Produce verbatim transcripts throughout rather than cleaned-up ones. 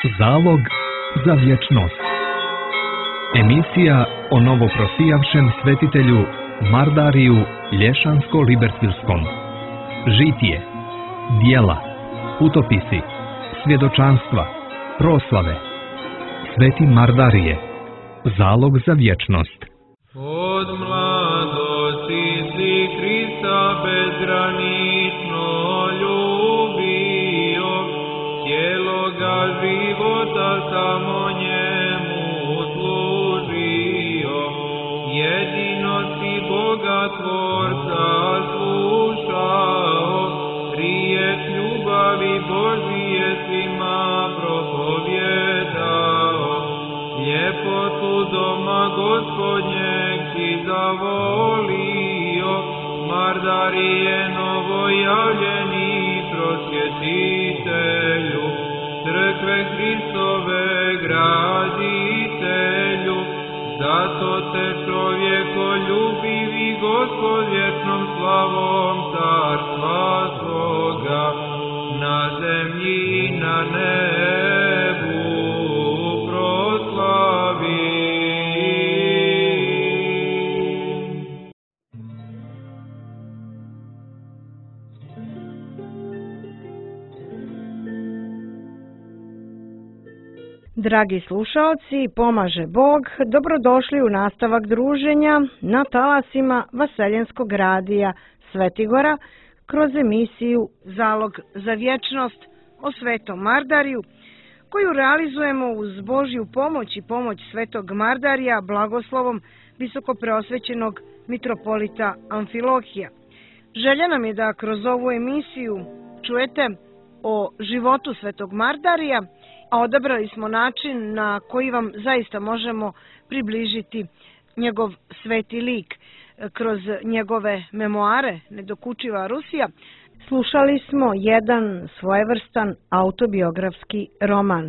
Zalog za vječnost. Emisija o novoprosijavšem svetitelju Mardariju Lješansko-Libertilskom. Žitije, dijela, putopisi, svjedočanstva, proslave. Sveti Mardarije, zalog za vječnost. Od mladosti si Krista bezgranično ljubio, cijeloga života samo njemu služio. Jedino si Boga Tvorca slušao, riječ ljubavi Božije svima propovjedao. Ljepotu doma Gospodnjeg si zavolio, Mardarije novojavljeni prosvjetitelju, crkve Hristove graditelju. Zato te čovjekoljubivi Gospod vječnom slavom carstva svoga na zemlji i na nebu proslavi. Dragi slušaoci, pomaže Bog, dobrodošli u nastavak druženja na talasima Vaseljenskog radija Svetigora kroz emisiju Zalog za vječnost o Svetom Mardariju, koju realizujemo uz Božju pomoć i pomoć Svetog Mardarija blagoslovom visokopreosvećenog mitropolita Amfilohija. Želja nam je da kroz ovu emisiju čujete o životu Svetog Mardarija, a odabrali smo način na koji vam zaista možemo približiti njegov sveti lik kroz njegove memoare Nedokučiva Rusija. Slušali smo jedan svojevrstan autobiografski roman.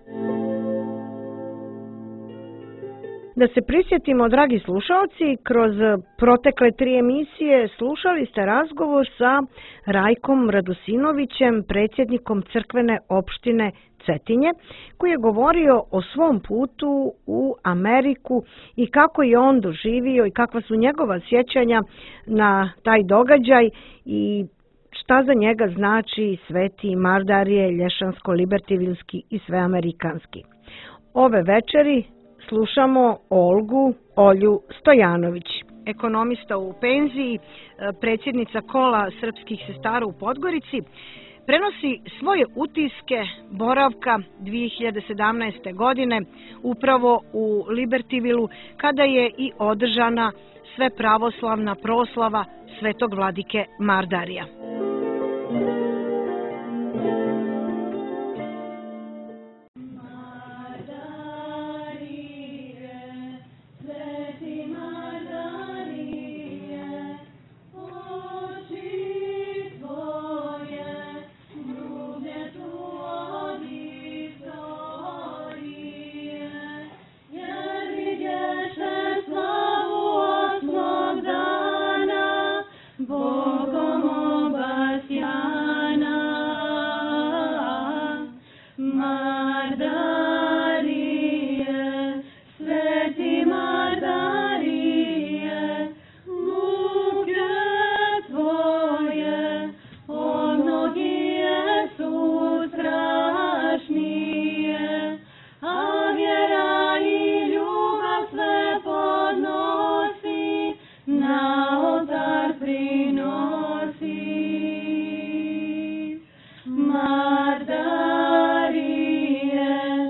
Da se prisjetimo, dragi slušalci, kroz protekle tri emisije slušali ste razgovor sa Rajkom Radusinovićem, predsjednikom crkvene opštine Cetinje, koji je govorio o svom putu u Ameriku i kako je on doživio i kakva su njegova sjećanja na taj događaj i šta za njega znači Sveti Mardarije Lješansko-Libertilski i sveamerikanski. Ove večeri slušamo Olgu Olju Stojanović, ekonomista u penziji, predsjednica kola srpskih sestara u Podgorici. Prenosi svoje utiske boravka dvije hiljade sedamnaeste. godine upravo u Libertivilu, kada je i održana svepravoslavna proslava Svetog vladike Mardarija. Mardarije,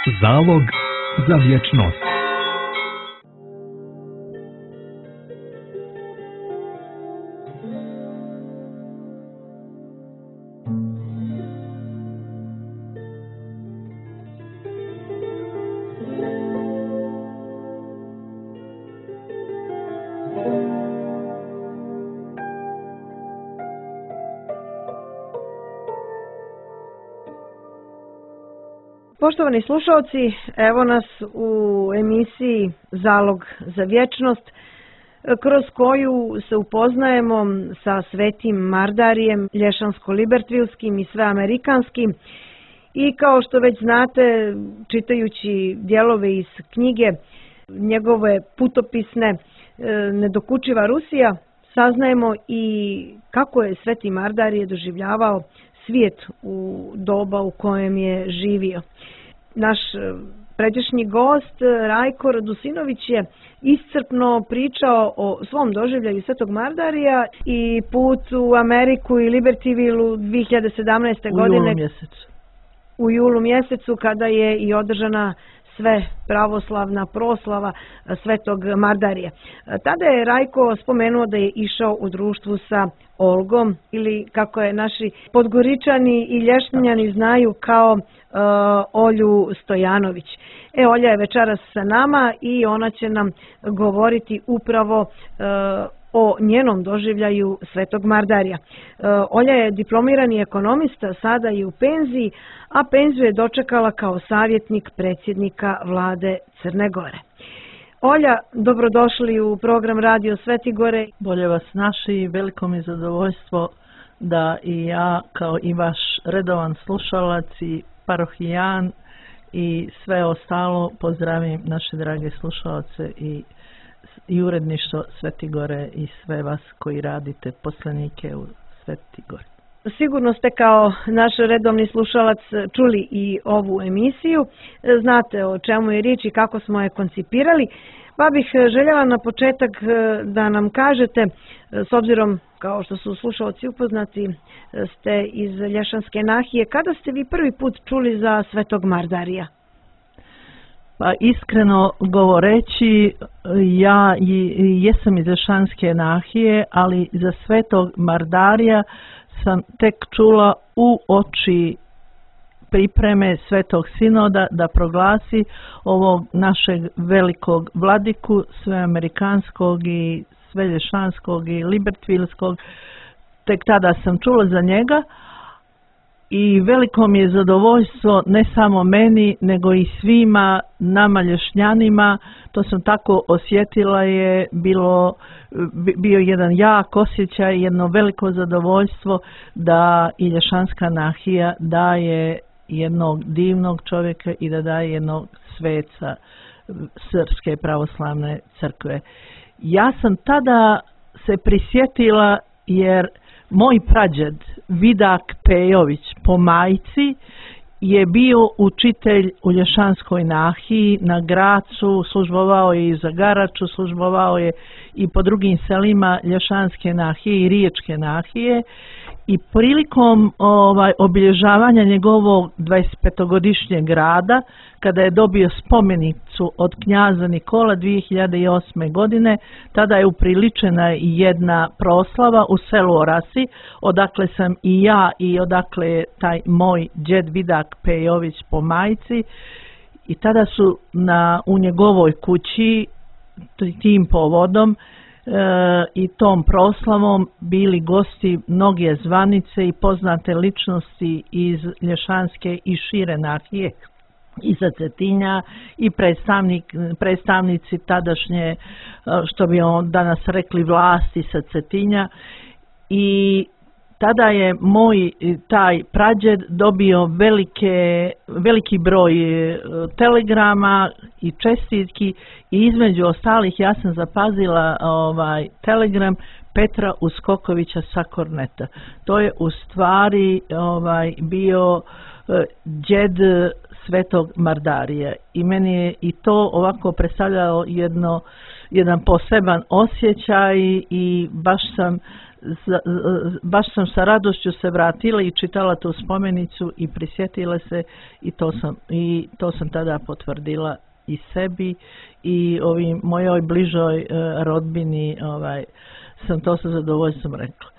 Zalog za vječnost. Poštovani slušalci, evo nas u emisiji Zalog za vječnost, kroz koju se upoznajemo sa svetim Mardarijem, lješansko-libertvilskim i sveamerikanskim. I kao što već znate, čitajući dijelove iz knjige njegove putopisne Nedokučiva Rusija, saznajemo i kako je sveti Mardarije doživljavao svijet u doba u kojem je živio. Naš pređašnji gost Rajko Radusinović je iscrpno pričao o svom doživljaju svetog Mardarija i put u Ameriku i Libertyville dvije hiljade sedamnaeste. godine julu mjesecu. u julu mjesecu kada je i održana sve pravoslavna proslava svetog Mardarija. Tada je Rajko spomenuo da je išao u društvu sa Olgom, ili kako je naši Podgoričani i Lješnjani znaju kao uh, Olju Stojanović. E, Olja je večeras sa nama i ona će nam govoriti upravo uh, o njenom doživljaju svetog Mardarija. Uh, Olja je diplomirani ekonomista, sada je u penziji, a penziju je dočekala kao savjetnik predsjednika vlade Crne Gore. Olja, dobrodošli u program Radio Svetigore. Bolje vas naši, veliko mi zadovoljstvo da i ja kao i vaš redovan slušalac i parohijan i sve ostalo pozdravim naše drage slušalce i, i uredništvo Svetigore i sve vas koji radite poslanike u Svetigori. Sigurno ste kao naš redovni slušalac čuli i ovu emisiju. Znate o čemu je riječ i kako smo je koncipirali. Pa bih željela na početak da nam kažete, s obzirom kao što su slušalci upoznati, ste iz Lješanske nahije, kada ste vi prvi put čuli za svetog Mardarija? Pa iskreno govoreći, ja jesam iz Lješanske nahije, ali za svetog Mardarija sam tek čula u oči pripreme Svetog Sinoda da proglasi ovog našeg velikog vladiku sveamerikanskog i svelješanskog i libertvilskog. Tek tada sam čula za njega i veliko mi je zadovoljstvo ne samo meni nego i svima nama Lješnjanima. To sam tako osjetila, je bilo bio jedan jak osjećaj, jedno veliko zadovoljstvo da i Lješanska nahija daje jednog divnog čovjeka i da daje jednog sveca Srpske pravoslavne crkve. Ja sam tada se prisjetila jer moj prađed Vidak Pejović po majci je bio učitelj u Lješanskoj nahiji na Gracu, službovao je i za Garaču, službovao je i po drugim selima Lješanske nahije i Riječke nahije. I prilikom ovaj, obilježavanja njegovog dvadesetpetogodišnjeg rada, kada je dobio spomenicu od knjaza Nikola dvije hiljade osme. godine, tada je upriličena i jedna proslava u selu Orasi, odakle sam i ja i odakle je taj moj džed Vidak Pejović po majci. I tada su na, u njegovoj kući tim povodom E, i tom proslavom bili gosti mnoge zvanice i poznate ličnosti iz Lješanske i šire nahije i sa Cetinja i predstavnik, predstavnici tadašnje, što bi on danas rekli, vlasti sa Cetinja. I tada je moj taj prađed dobio velike, veliki broj telegrama i čestitki i između ostalih ja sam zapazila ovaj telegram Petra Uskokovića sa Korneta. To je u stvari ovaj bio džed svetog Mardarija i meni je i to ovako predstavljalo jedno, jedan poseban osjećaj i baš sam za, baš sam sa radošću se vratila i čitala tu spomenicu i prisjetila se i to sam, i to sam tada potvrdila i sebi i ovim mojoj bližoj rodbini, ovaj, sam to sa zadovoljstvom rekla.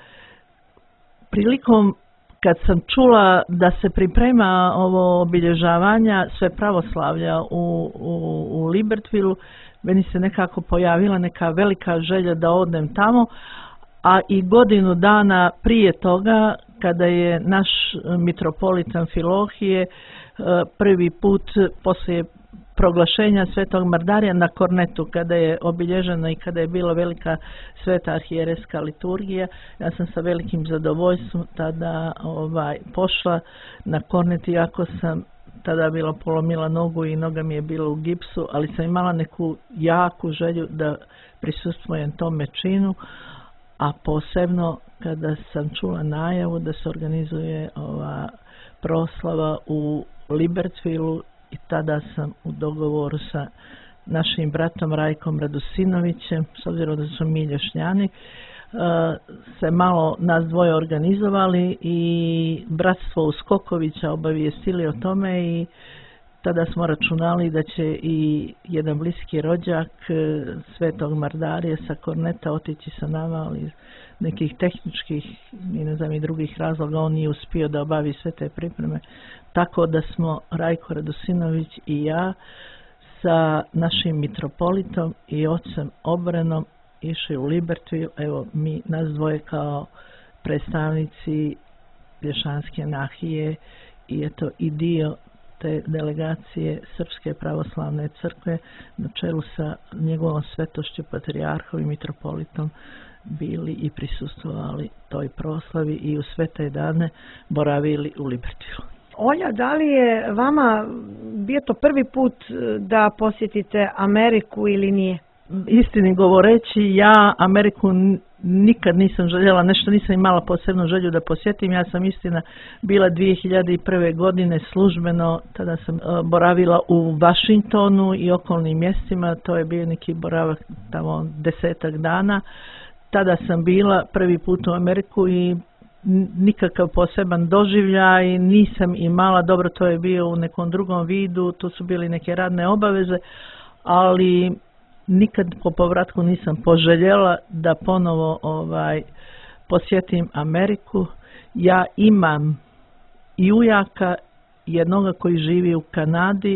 Prilikom kad sam čula da se priprema ovo obilježavanja sve pravoslavlja u, u, u Libertville, meni se nekako pojavila neka velika želja da odem tamo, a i godinu dana prije toga, kada je naš mitropolit Amfilohije prvi put poslije proglašenja Svetog Mardarija na Kornetu, kada je obilježena i kada je bila velika sveta arhijerejska liturgija, ja sam sa velikim zadovoljstvom tada ovaj, pošla na Kornet, iako sam tada bila polomila nogu i noga mi je bila u gipsu, ali sam imala neku jaku želju da prisustvujem tome činu, a posebno kada sam čula najavu da se organizuje ova proslava u Libertvilleu. I tada sam u dogovoru sa našim bratom Rajkom Radosinovićem, s obzirom da su mi Lješnjani, se malo nas dvoje organizovali i bratstvo Uskokovića obavijestili o tome i tada smo računali da će i jedan bliski rođak Svetog Mardarija sa Korneta otići sa nama, ali iz nekih tehničkih i ne znam i drugih razloga on nije uspio da obavi sve te pripreme. Tako da smo Rajko Radosinović i ja sa našim mitropolitom i ocem Obrenom išli u Libertville. Evo mi nas dvoje kao predstavnici Lješanske nahije i eto i dio te delegacije Srpske pravoslavne crkve na čelu sa njegovom svetošću patrijarhom i mitropolitom bili i prisustvovali toj proslavi i u sve te dane boravili u Libertvilleu. Olja, da li je vama bio to prvi put da posjetite Ameriku ili nije? Istini govoreći, ja Ameriku nikad nisam željela, nešto nisam imala posebnu želju da posjetim. Ja sam istina bila dvije hiljade prve. godine službeno, tada sam boravila u Washingtonu i okolnim mjestima, to je bio neki boravak tamo desetak dana. Tada sam bila prvi put u Ameriku i nikakav poseban doživljaj nisam imala, dobro to je bio u nekom drugom vidu, tu su bili neke radne obaveze, ali nikad po povratku nisam poželjela da ponovo ovaj, posjetim Ameriku. Ja imam i ujaka, jednoga koji živi u Kanadi,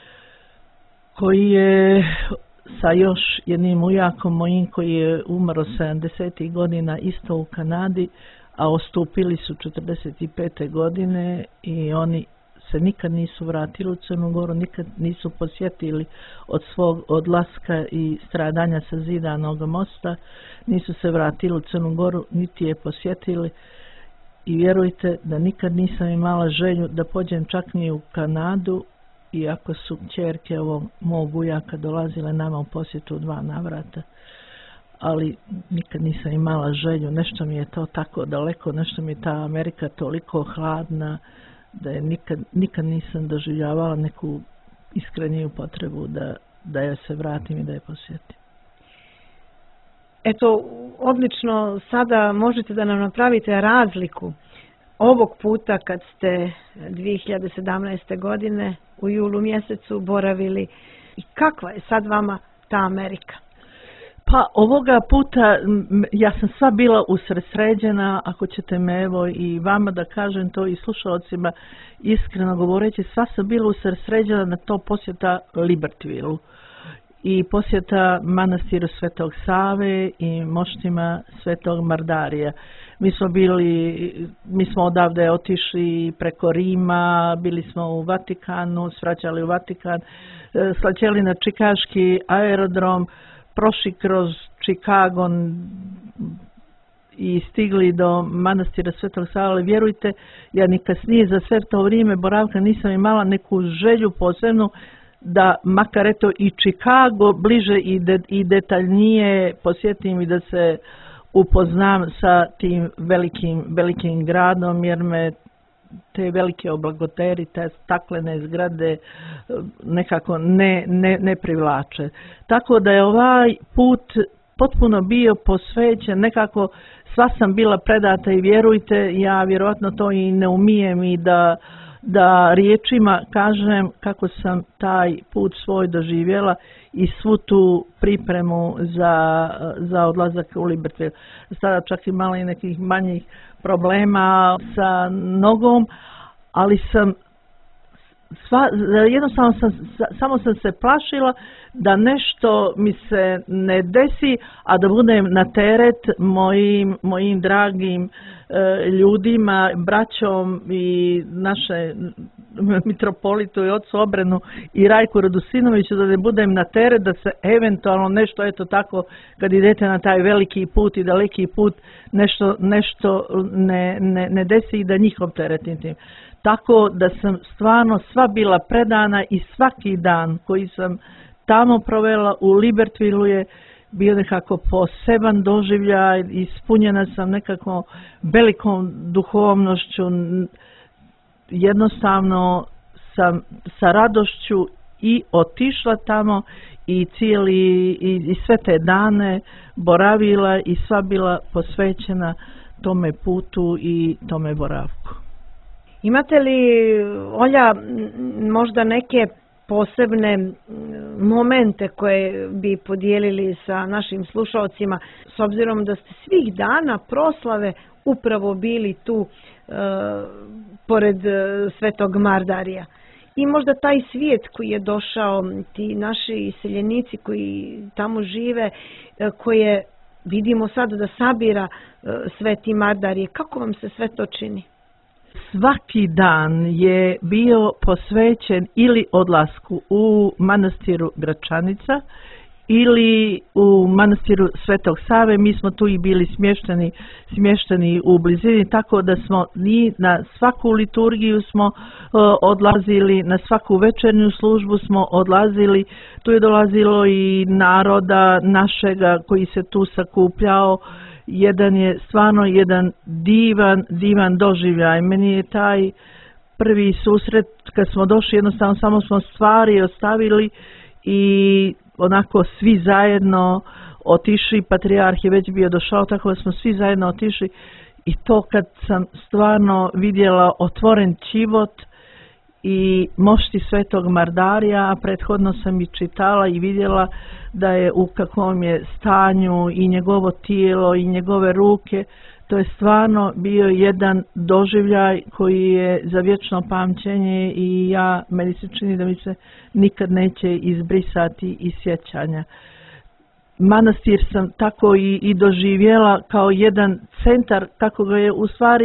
koji je sa još jednim ujakom mojim koji je umro sedamdesetih godina isto u Kanadi, a ostupili su četrdeset pete. godine i oni se nikad nisu vratili u Crnu Goru, nikad nisu posjetili od svog odlaska i stradanja sa zidanog mosta, nisu se vratili u Crnu Goru, niti je posjetili i vjerujte da nikad nisam imala želju da pođem čak ni u Kanadu, iako su kćerke ovog mog ujaka dolazile nama u posjetu dva navrata. Ali nikad nisam imala želju, nešto mi je to tako daleko, nešto mi je ta Amerika toliko hladna, da je nikad, nikad nisam doživljavala neku iskreniju potrebu da, da je se vratim i da je posjetim. Eto, odlično, sada možete da nam napravite razliku ovog puta kad ste dvije hiljade sedamnaeste. godine u julu mjesecu boravili i kakva je sad vama ta Amerika? Pa ovoga puta ja sam sva bila usredsređena, ako ćete me evo i vama da kažem to i slušalcima iskreno govoreći, sva sam bila usredsređena na to posjeta Libertvilleu i posjeta manastiru Svetog Save i moštima Svetog Mardarija. Mi smo bili, mi smo odavde otišli preko Rima, bili smo u Vatikanu, svraćali u Vatikan, sletjeli na čikaški aerodrom, prošli kroz Chicago i stigli do manastira Svetog Save. Vjerujte, ja ni kasnije za sve to vrijeme boravka nisam imala neku želju posebnu da makar eto i Chicago bliže i, de, i detaljnije posjetim i da se upoznam sa tim velikim, velikim gradom, jer me te velike oblagoteri, te staklene zgrade nekako ne, ne, ne privlače. Tako da je ovaj put potpuno bio posvećen, nekako sva sam bila predata i vjerujte, ja vjerojatno to i ne umijem i da, da riječima kažem kako sam taj put svoj doživjela i svu tu pripremu za, za odlazak u Libertville. Sada čak i malo i nekih manjih problema sa nogom, ali sam sva, jednostavno sam, samo sam se plašila da nešto mi se ne desi, a da budem na teret mojim, mojim dragim e, ljudima, braćom i naše mitropolitu i ocu Obrenu i Rajku Radusinoviću, da ne budem na teret, da se eventualno nešto, eto tako, kad idete na taj veliki put i daleki put, nešto, nešto ne, ne, ne desi i da njih opteretim tim. Tako da sam stvarno sva bila predana i svaki dan koji sam tamo provela u Libertvillu je bio nekako poseban doživljaj, ispunjena sam nekako velikom duhovnošću, jednostavno sam sa radošću i otišla tamo i cijeli i, i sve te dane boravila i sva bila posvećena tome putu i tome boravku. Imate li, Olja, možda neke posebne momente koje bi podijelili sa našim slušalcima, s obzirom da ste svih dana proslave upravo bili tu e, pored e, Svetog Mardarija? I možda taj svijet koji je došao, ti naši iseljenici koji tamo žive, e, koje vidimo sad da sabira e, Sveti Mardarije, kako vam se sve to čini? Svaki dan je bio posvećen ili odlasku u manastiru Gračanica ili u manastiru Svetog Save. Mi smo tu i bili smješteni, smješteni u blizini, tako da smo i na svaku liturgiju smo uh, odlazili, na svaku večernju službu smo odlazili. Tu je dolazilo i naroda našega koji se tu sakupljao. Jedan je stvarno jedan divan, divan doživljaj. Meni je taj prvi susret kad smo došli, jednostavno samo smo stvari ostavili i onako svi zajedno otišli. Patrijarh je već bio došao, tako da smo svi zajedno otišli i to kad sam stvarno vidjela otvoren čivot i mošti Svetog Mardarija, a prethodno sam i čitala i vidjela da je u kakvom je stanju i njegovo tijelo i njegove ruke. To je stvarno bio jedan doživljaj koji je za vječno pamćenje i ja, meni se čini da mi se nikad neće izbrisati iz sjećanja. Manastir sam tako i, i doživjela kao jedan centar, kako ga je u stvari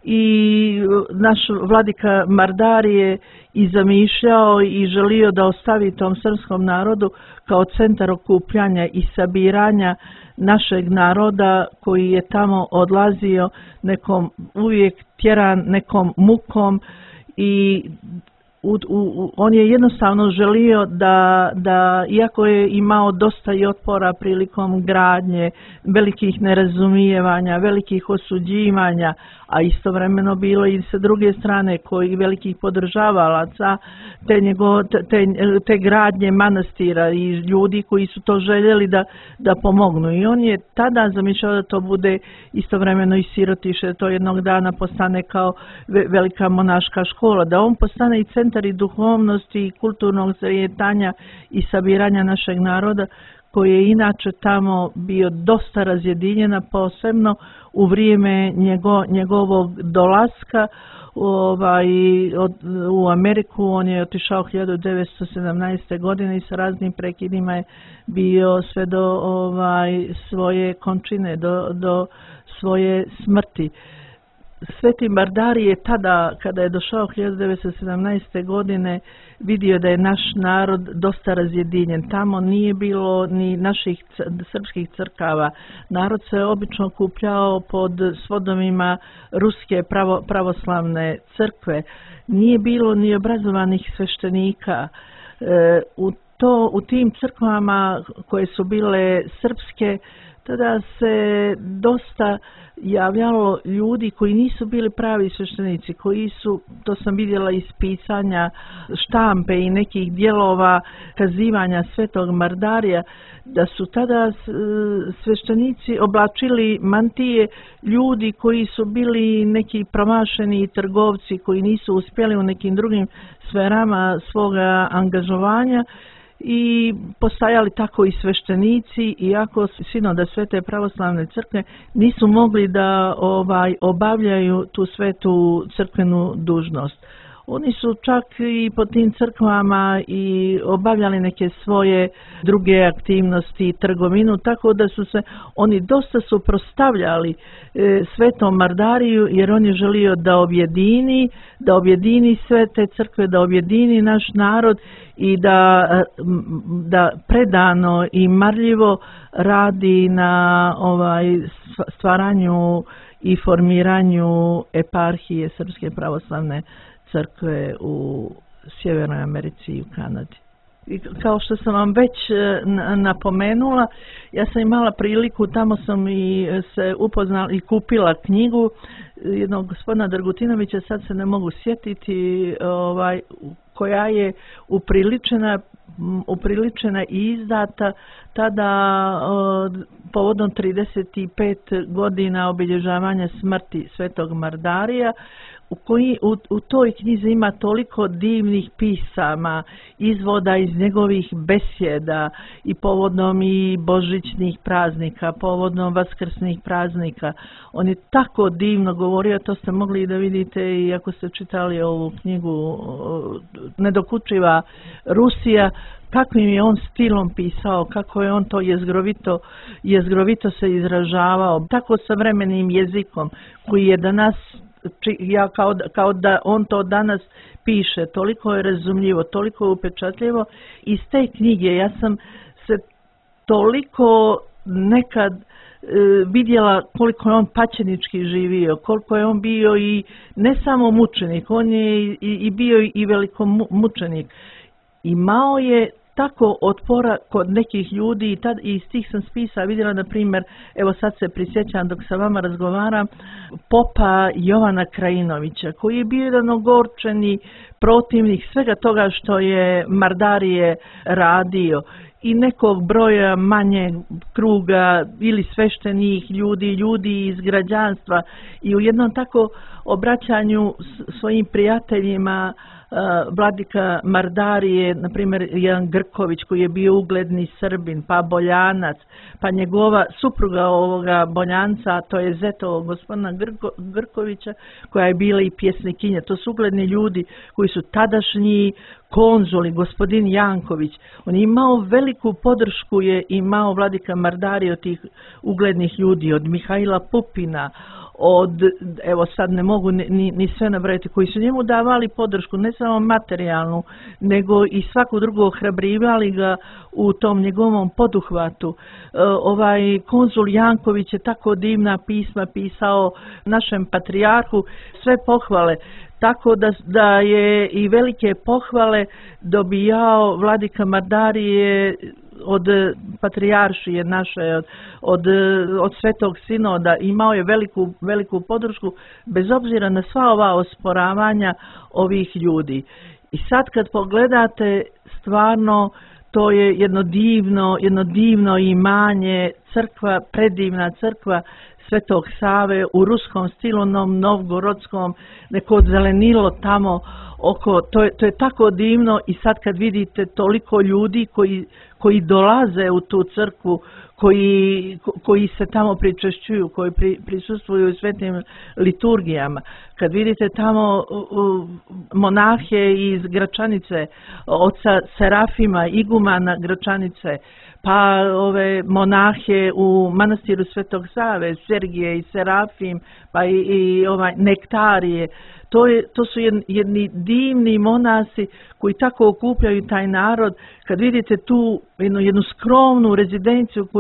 i naš vladika Mardarije i zamišljao i želio da ostavi tom srpskom narodu kao centar okupljanja i sabiranja našeg naroda koji je tamo odlazio nekom uvijek tjeran nekom mukom i U, u, on je jednostavno želio da, da, iako je imao dosta i otpora prilikom gradnje, velikih nerazumijevanja, velikih osuđivanja, a istovremeno bilo i sa druge strane koji velikih podržavalaca te, njego, te, te gradnje manastira i ljudi koji su to željeli da, da pomognu. I on je tada zamišljao da to bude istovremeno i sirotiše, da to jednog dana postane kao velika monaška škola, da on postane i centar i duhovnosti i kulturnog zajetanja i sabiranja našeg naroda, koji je inače tamo bio dosta razjedinjena, posebno u vrijeme njego, njegovog dolaska ovaj, od, u Ameriku. On je otišao hiljadu devetsto sedamnaeste. godine i sa raznim prekidima je bio sve do ovaj, svoje končine, do, do svoje smrti. Sveti Mardarij je tada, kada je došao hiljadu devetsto sedamnaeste. godine, vidio da je naš narod dosta razjedinjen. Tamo nije bilo ni naših srpskih crkava. Narod se obično okupljao pod svodovima ruske pravo, pravoslavne crkve. Nije bilo ni obrazovanih sveštenika. E, u, to, u tim crkvama koje su bile srpske, tada se dosta javljalo ljudi koji nisu bili pravi sveštenici, koji su, to sam vidjela iz pisanja štampe i nekih dijelova kazivanja Svetog Mardarija, da su tada sveštenici oblačili mantije ljudi koji su bili neki promašeni trgovci, koji nisu uspjeli u nekim drugim sferama svoga angažovanja, i postajali tako i sveštenici, iako sinoda Svete pravoslavne crkve nisu mogli da ovaj obavljaju tu svetu crkvenu dužnost. Oni su čak i po tim crkvama i obavljali neke svoje druge aktivnosti, trgovinu, tako da su se oni dosta suprotstavljali e, Svetom Mardariju, jer on je želio da objedini, da objedini sve te crkve, da objedini naš narod i da, da predano i marljivo radi na ovaj stvaranju i formiranju eparhije Srpske pravoslavne crkve u Sjevernoj Americi i u Kanadi. I kao što sam vam već napomenula, ja sam imala priliku, tamo sam i se upoznala i kupila knjigu jednog gospodina Dragutinovića, sad se ne mogu sjetiti, ovaj, koja je upriličena, upriličena i izdata tada povodom trideset pet godina obilježavanja smrti Svetog Mardarija, U, koji, u, u toj knjizi ima toliko divnih pisama, izvoda iz njegovih besjeda i povodom i božićnih praznika, povodom vaskrsnih praznika. On je tako divno govorio, to ste mogli da vidite i ako ste čitali ovu knjigu Nedokučiva Rusija, kakvim je on stilom pisao, kako je on to jezgrovito, jezgrovito se izražavao, tako savremenim jezikom koji je danas, ja kao, kao da on to danas piše, toliko je razumljivo, toliko je upečatljivo. Iz te knjige ja sam se toliko nekad e, vidjela koliko je on pačenički živio, koliko je on bio i ne samo mučenik, on je i, i bio i veliko mučenik. Imao je tako otpora kod nekih ljudi i, tad, i iz tih sam spisa vidjela, na primjer, evo sad se prisjećam dok sa vama razgovaram, popa Jovana Krajinovića, koji je bio jedan ogorčeni protivnik svega toga što je Mardarije radio i nekog broja manje kruga ili sveštenih ljudi, ljudi iz građanstva, i u jednom tako obraćanju svojim prijateljima vladika Mardarije, na primjer jedan Grković koji je bio ugledni Srbin, pa Boljanac, pa njegova supruga ovoga Boljanca, to je zeto gospodina Grko, Grkovića, koja je bila i pjesnikinja. To su ugledni ljudi koji su tadašnji konzuli, gospodin Janković. On je imao veliku podršku, je imao vladika Mardarije od tih uglednih ljudi, od Mihajla Pupina, od, evo sad ne mogu ni, ni sve nabrojiti, koji su njemu davali podršku, ne samo materijalnu, nego i svaku drugu, ohrabrivali ga u tom njegovom poduhvatu. E, ovaj konzul Janković je tako divna pisma pisao našem patrijarhu, sve pohvale, tako da, da je i velike pohvale dobijao vladika Mardarije od patrijaršije naše, od, od, od Svetog Sinoda. Imao je veliku, veliku podršku bez obzira na sva ova osporavanja ovih ljudi. I sad kad pogledate, stvarno to je jedno divno, jedno divno imanje, crkva, predivna crkva Svetog Save u ruskom stilu, nom novgorodskom, neko zelenilo tamo oko, to je, to je tako divno. I sad kad vidite toliko ljudi koji, koji dolaze u tu crkvu, koji, koji se tamo pričešćuju, koji pri, prisustvuju u svetim liturgijama, kad vidite tamo uh, monahe iz Gračanice, oca Serafima, igumana Gračanice, pa ove monahe u manastiru Svetog Save, Sergije i Serafim, pa i, i ovaj Nektarije. To, je, to su jedni, jedni divni monasi koji tako okupljaju taj narod. Kad vidite tu jednu, jednu skromnu rezidenciju koju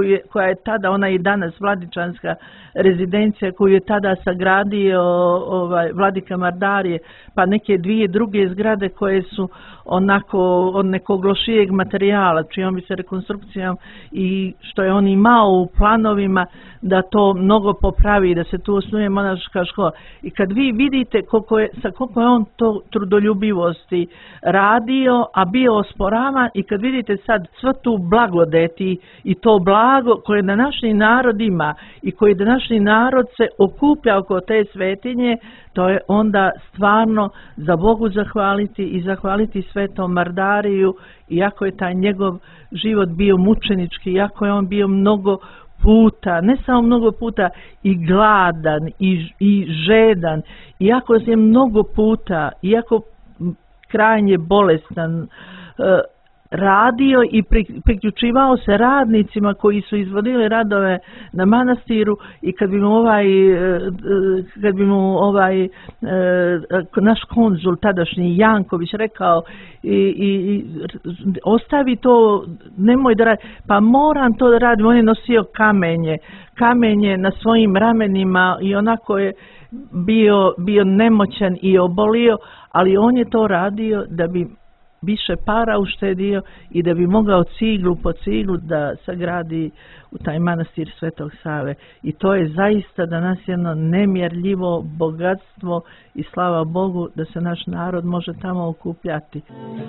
koju je, koja je tada, ona i danas Vladičanska rezidencija koju je tada sagradio ovaj, Vladika Mardarije, pa neke dvije druge zgrade koje su onako od nekog lošijeg materijala, čijom bi se rekonstrukcijom i što je on imao u planovima da to mnogo popravi, da se tu osnuje monaška škola. I kad vi vidite koliko je, sa koliko je on to trudoljubivosti radio, a bio osporavan, i kad vidite sad sva tu blagodeti i to blago koje današnji narod ima i koji današnji narod se okuplja oko te svetinje, to je onda stvarno za Bogu zahvaliti i zahvaliti Svetom Mardariju, iako je taj njegov život bio mučenički, iako je on bio mnogo puta, ne samo mnogo puta, i gladan i, i žedan, iako je mnogo puta, iako krajnje bolestan, radio i priključivao se radnicima koji su izvodili radove na manastiru, i kad bi mu ovaj, kad bi mu ovaj naš konzul tadašnji Janković rekao i, i ostavi to, nemoj da radi, pa moram to da radim, on je nosio kamenje, kamenje na svojim ramenima i onako je bio, bio nemoćan i obolio, ali on je to radio da bi više para uštedio i da bi mogao ciglu po ciglu da sagradi u taj manastir Svetog Save. I to je zaista danas jedno nemjerljivo bogatstvo i slava Bogu da se naš narod može tamo okupljati.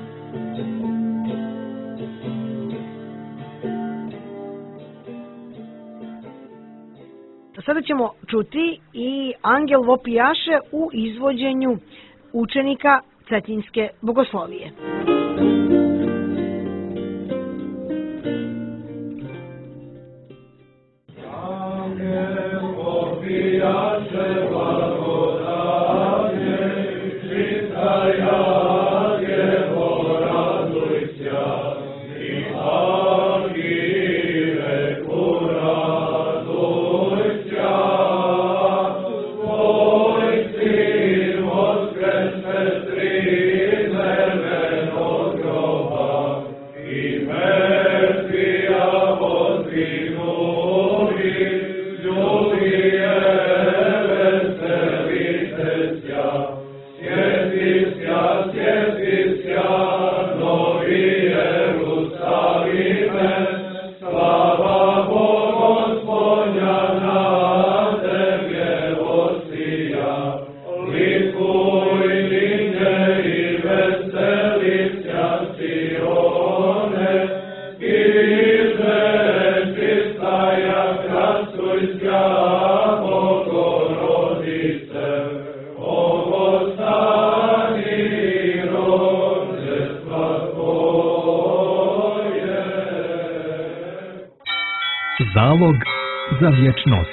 Sada ćemo čuti i Angel vopijaše u izvođenju učenika Cetinjske bogoslovije. Zalog za vječnost.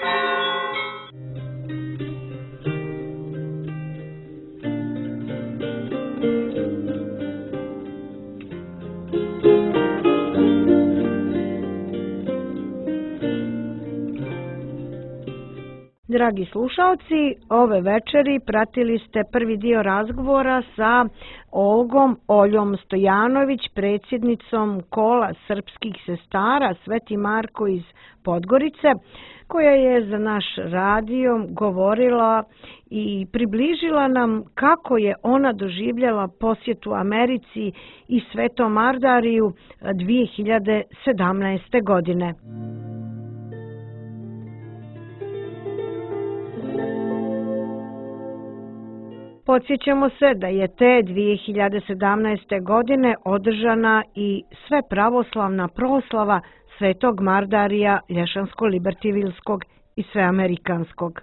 Dragi slušalci, ove večeri pratili ste prvi dio razgovora sa Olgom Oljom Stojanović, predsjednicom Kola srpskih sestara Sveti Marko iz Podgorice, koja je za naš radio govorila i približila nam kako je ona doživljala posjetu Americi i Svetom Mardariju dvije hiljade sedamnaeste. godine. Podsjećamo se da je te dvije hiljade sedamnaeste. godine održana i sve pravoslavna proslava Svetog Mardarija Lješansko-Libertivilskog i Sveamerikanskog.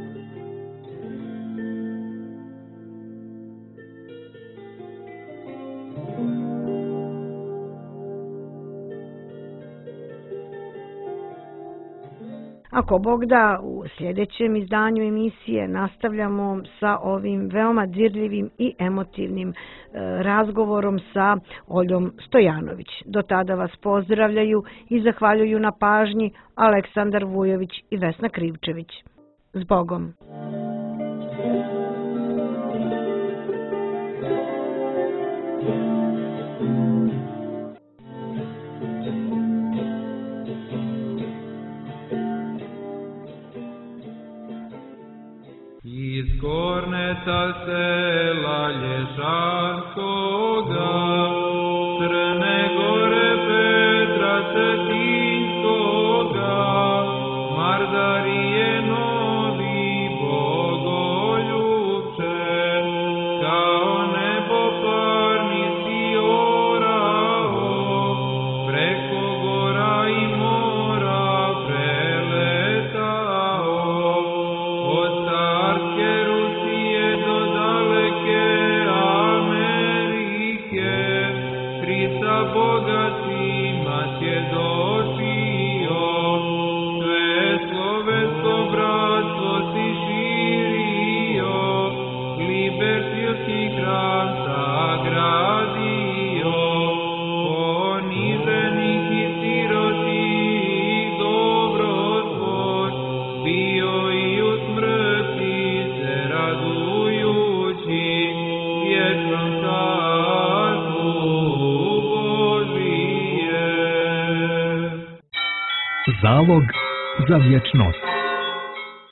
Ako Bog da, u sljedećem izdanju emisije nastavljamo sa ovim veoma dirljivim i emotivnim e, razgovorom sa Oljom Stojanović. Do tada vas pozdravljaju i zahvaljuju na pažnji Aleksandar Vujović i Vesna Krivčević. S Bogom! Korneta sela Lješanskoga, Crne Gore Petra Cetinskoga, Mardarije novi Bogoljubče, kao nebo parni si orao, preko gora i mora preletao, od carske Rusije do daleke Amerike, Hrista Boga svima svjedočio, sve slovensko bratstvo si širio, libertilski hram sagradio, poniženih i sirotih dobrotvor, bio i u smrti se radujući, vječnom carstvu Božije. Zalog za vječnost.